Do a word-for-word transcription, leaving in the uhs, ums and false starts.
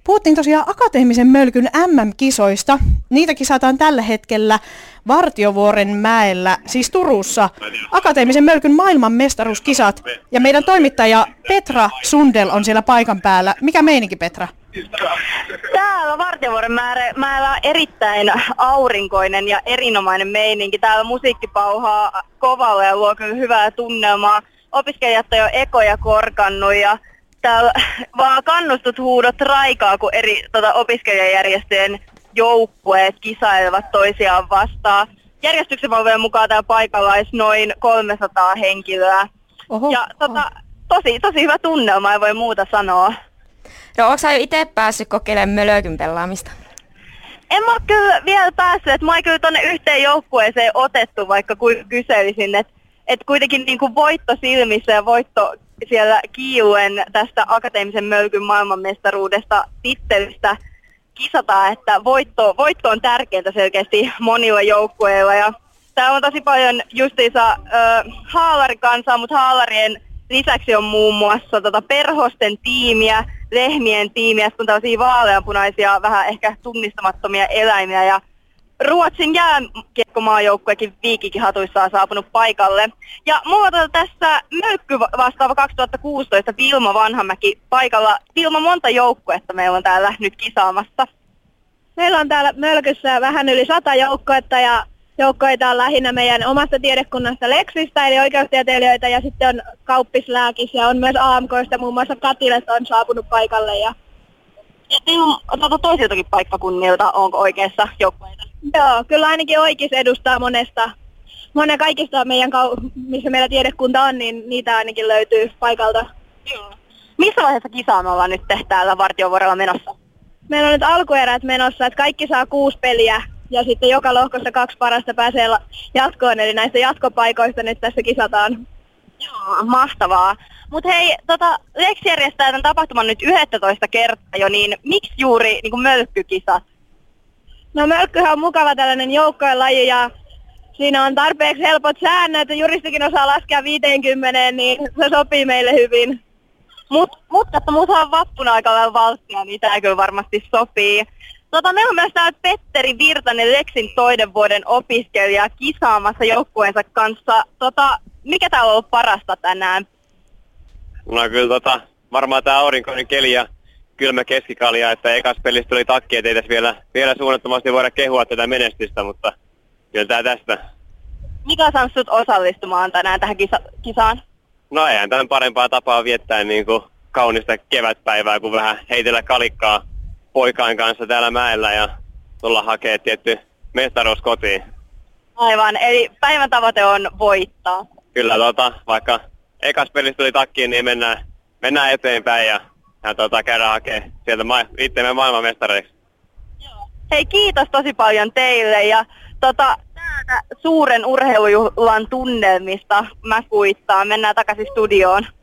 Puhuttiin tosiaan Akateemisen Mölkyn M M-kisoista. Niitä kisataan tällä hetkellä Vartiovuoren mäellä, siis Turussa. Akateemisen Mölkyn maailmanmestaruuskisat. Ja meidän toimittaja Petra Sundel on siellä paikan päällä. Mikä meininki, Petra? Täällä Vartiovuoren mäellä on erittäin aurinkoinen ja erinomainen meininki. Täällä musiikki pauhaa kovalla ja luo kyllä hyvää tunnelmaa. Opiskelijat on jo ekoja korkannut ja täällä vaan kannustut huudot raikaa, kun eri tota, opiskelijajärjestöjen joukkueet kisailevat toisiaan vastaan. Järjestyksen valvojen mukaan täällä paikalla olisi noin kolmesataa henkilöä. Oho, ja tota, tosi, tosi hyvä tunnelma, ei voi muuta sanoa. No, onko sä jo itse päässyt kokeilemaan mölökyn pelaamista? En mä kyllä vielä päässyt, että mä oon kyllä tonne yhteen joukkueeseen otettu, vaikka kyselisin, että et kuitenkin niinku voitto silmissä ja voitto siellä kiiluen tästä Akateemisen Mölkyn maailmanmestaruudesta tittelistä kisataan, että voitto, voitto on tärkeintä selkeästi monilla joukkueilla. Ja täällä on tosi paljon justiinsa äh, haalarikansaa, mutta haalarien lisäksi on muun muassa tota perhosten tiimiä, lehmien tiimiä, sitten on tällaisia vaaleanpunaisia, vähän ehkä tunnistamattomia eläimiä. Ja Ruotsin jääkiekkomaajoukkuekin Viikikin-hatuissa on saapunut paikalle. Ja mulla on tässä Mölkky vastaava kaksituhattakuusitoista Vilma Vanhamäki paikalla. Vilma, monta joukkuetta meillä on täällä nyt kisaamassa? Meillä on täällä Mölkyssä vähän yli sata joukkuetta ja joukkoita on lähinnä meidän omasta tiedekunnasta Leksistä, eli oikeustieteilijöitä, ja sitten on kauppislääkis ja on myös A M K:sta, muun muassa Katilet on saapunut paikalle. Ja Otetaan toisiltakin paikkakunnilta, onko oikeassa joukkueita? Joo, kyllä ainakin Oikis edustaa monesta. Monen kaikista meidän, missä meillä tiedekunta on, niin niitä ainakin löytyy paikalta. Joo. Missä vaiheessa kisaa me ollaan nyt täällä Vartiovuorella menossa? Meillä on nyt alkuerät menossa, että kaikki saa kuusi peliä ja sitten joka lohkossa kaksi parasta pääsee jatkoon, eli näistä jatkopaikoista nyt tässä kisataan. Joo, mahtavaa. Mutta hei, tota, Lex järjestää tämän tapahtuman nyt yhdestoista kertaa jo, niin miksi juuri niin kuin mölkkykisat? No mölkkyhän on mukava tällainen joukkojen laji ja siinä on tarpeeksi helpot säännöt, että juristikin osaa laskea viisikymmentä, niin se sopii meille hyvin. Mut, mutta että muuta on vappuna aika vähän valttia, niin tämä kyllä varmasti sopii. Tota, meillä on myös täällä Petteri Virtanen, Lexin toinen vuoden opiskelija, kisaamassa joukkueensa kanssa. Tota, mikä täällä on ollut parasta tänään? No kyllä tota, varmaan tää aurinkoinen keli ja kylmä keskikalja, että ekas pelistä tuli takki, ettei tässä vielä, vielä suunnattomasti voida kehua tätä menestystä, mutta kyllä tää tästä. Mikä on saanut sut osallistumaan tänään tähän kisa- kisaan? No eihän tämän parempaa tapaa viettää niin kuin kaunista kevätpäivää, kun vähän heitellä kalikkaa poikain kanssa täällä mäellä ja tulla hakee tietty mestaruus kotiin. Aivan, eli päivän tavoite on voittaa. Kyllä tota, vaikka ekas pelistä tuli takkiin, niin mennään, mennään eteenpäin ja, ja tota, käydään hakemaan sieltä ma- itsemme maailmanmestareiksi. Joo. Hei, kiitos tosi paljon teille ja tota, täältä suuren urheilujuhlan tunnelmista mä kuittaan. Mennään takaisin studioon.